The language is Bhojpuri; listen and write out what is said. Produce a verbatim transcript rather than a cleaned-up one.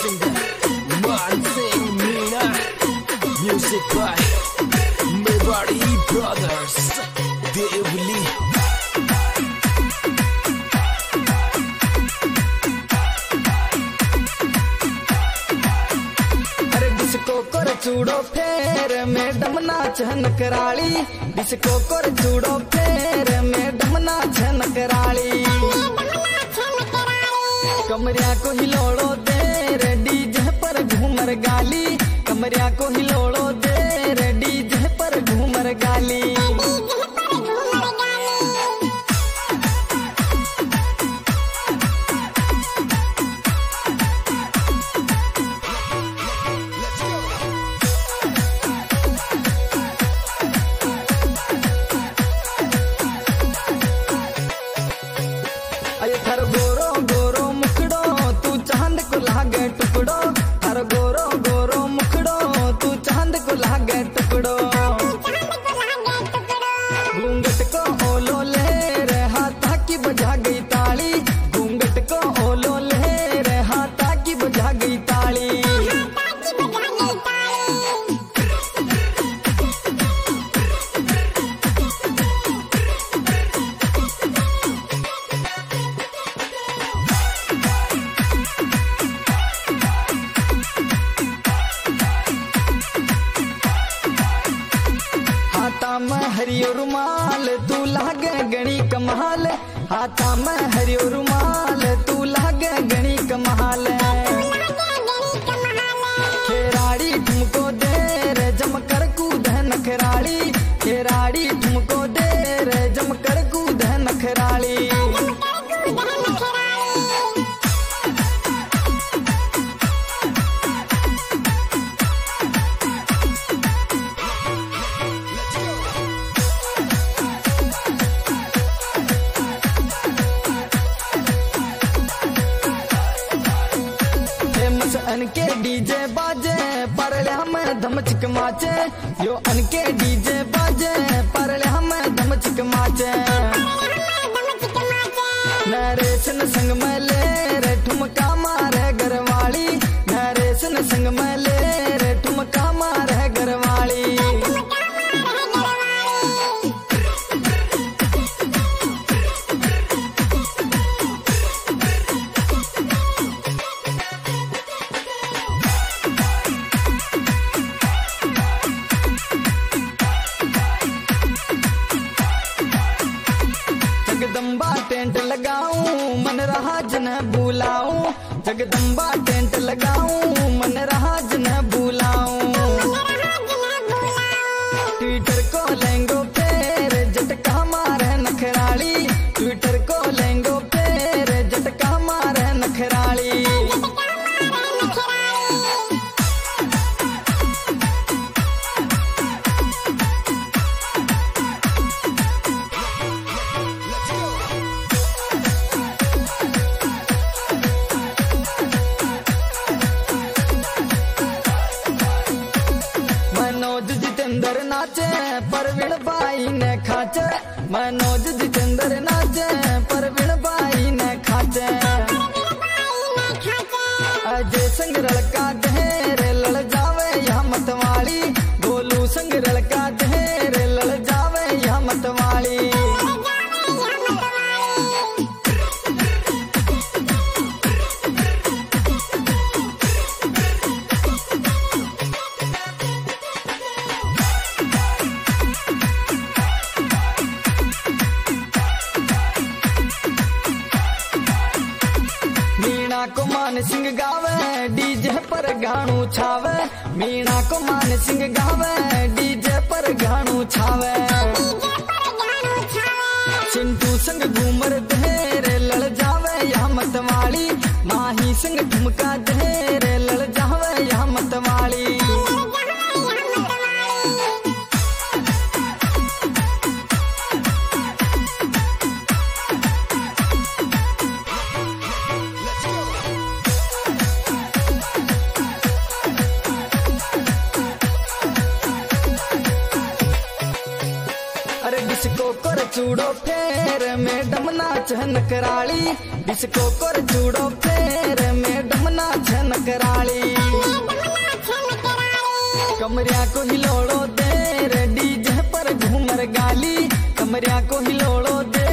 singer Mansingh Meena. Music by Mewari Brothers, Devli. अरे डिस्को कर चूड़ो फेर मैडम नाच नकराली, डिस्को कर चूड़ो फेर मैडम नाच नकराली। कमरिया को हिलोड़ो दे रे डीजे पर घूमर गाली, कमरिया को हिलोड़ो दे रे डीजे पर घूमर गाली। अरे थर गोरो गोरो मुखड़ो तू चांद को लागे टुकड़ो, थर गोरो गोरो मुखड़ो तू चांद को लागे टुकड़ो। घूंघट को ओलो ले रे हाथा की बजा गई ताली, घूंघट को ओलो ले रे हाथा की बजा गई ताली। हाथा में हरियो रुमाल तू लागे गणी कमाल, हाथा में हरियो रुमाल तू लागे गणी कमाल। खेराड़ी तुमको दे रे जमकर कूद नखराली, खेराड़ी तुमको दे रे जमकर कूद नखराली। अनके डीजे बाजे परले हमें धम चिक माचे, यो अनके डीजे बाजे परले हमें धम चिक माचे। नरेश न संग में ले रे ठुमका मारे घरवाली, नरेश न संग में ले रे ठुमका मारे घरवाली। जगदम्बा टेंट लगाऊं मन रहा जन बुलाऊं, जगदम्बा टेंट लगाऊं मन रहा जन बुलाऊं। ट्विटर को लेंगो फेर झटका मारे नखराली, ट्विटर को लेंगो फेर झटका मारे नखराली। मनोज जितेंद्र नाचे परवीण बाई ने खाचे, मनोज जितेंद्र नाचे परवीण बाई ने खाचे। अजय संग लड़का ढेर लड़ जावे या मतवाली, गोलू संग लड़का ढेर लड़ जावे या मतवाली। मीणा को मान सिंह गावे डीजे पर गाणू छावे, मीणा को मान सिंह गावे डीजे पर गाणू छावे। चिंटू संग घूमर ढेर लड़ जावे या मतवाली, माही संग ठुमका ढेर लड़ जावे या मतवाली। अरे डिस्को कर चूड़ो फेर मैडम नाच नकराली, डिस्को कर चूड़ो फेर मैडम यमुना छन कराली। कमरिया को हिलोड़ो दे रे डीजे पर घूमर गाली, कमरिया को हिलोड़ो दे